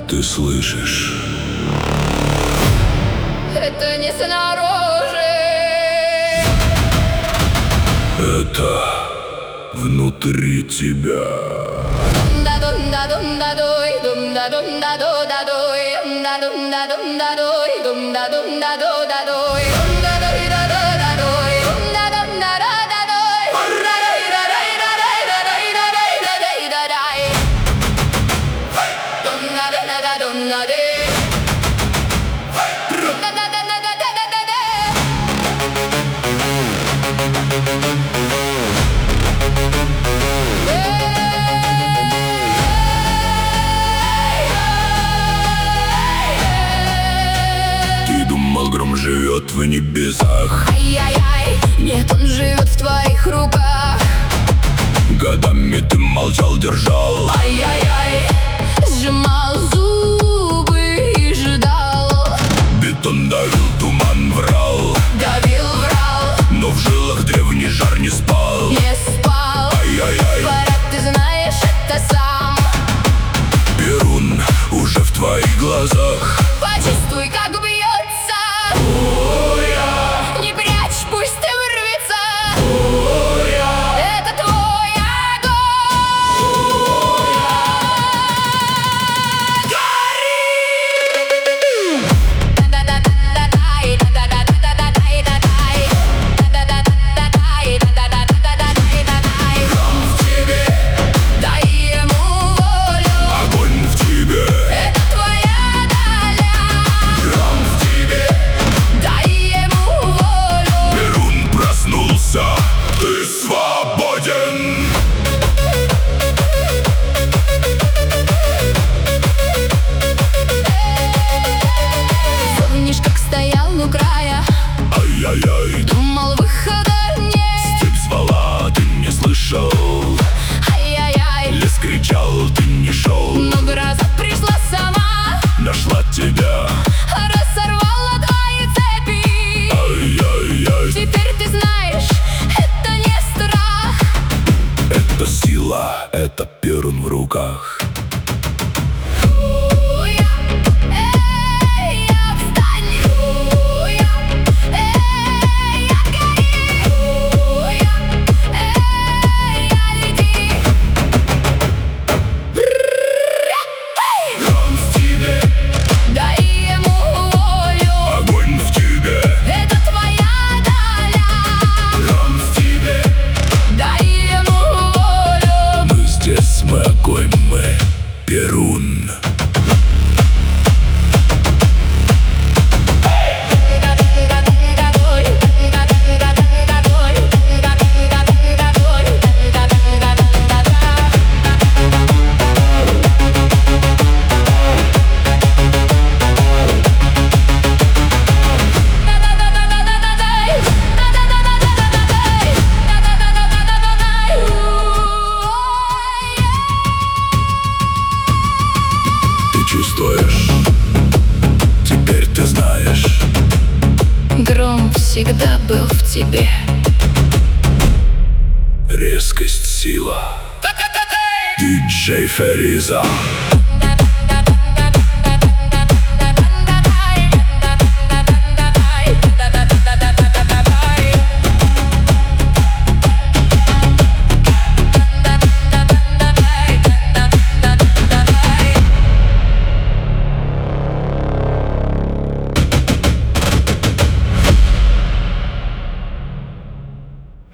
Ты слышишь? Это не снаружи. Это внутри тебя. Ты думал, гром живет в небесах? Ай-яй-яй, нет, он живет в твоих руках. Годами ты молчал, держал. Ай-яй-яй, сжимал зубы и ждал. Бетон давил, туман врал. Давил, врал, Но в жилах древний жар не спал. не спал. Ай-яй-яй, Пора, ты знаешь это сам. Перун уже в твоих глазах. Почувствуй, как бьется. Не прячь, пусть ты вырвется. Это твой огонь. Гром в тебе, Дай ему волю. огонь в тебе. Это твоя доля. Гром в тебе, Дай ему волю. Перун проснулся. Ты свободен. Помнишь, как стоял у края? Ай-яй-яй, Думал, выхода нет. степь звала, ты не слышал. Ай-яй-яй, Лес кричал, ты не шел. но гроза пришла сама. Нашла тебя. Разорвала твои цепи. Ай-яй-яй, Теперь ты знаешь, это не страх. это сила, это Перун в руках. Встань. Лети. Гром в тебе, Дай ему волю. огонь в тебе. Это твоя доля. Гром в тебе, Дай ему волю. мы здесь, мы огонь, мы Перун. Ты чувствуешь? Теперь ты знаешь. Гром всегда был в тебе. Резкость, сила. Диджей Фериза.